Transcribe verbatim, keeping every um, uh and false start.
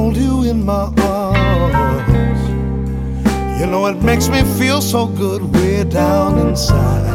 hold you in my arms. You know it makes me feel so good way down inside.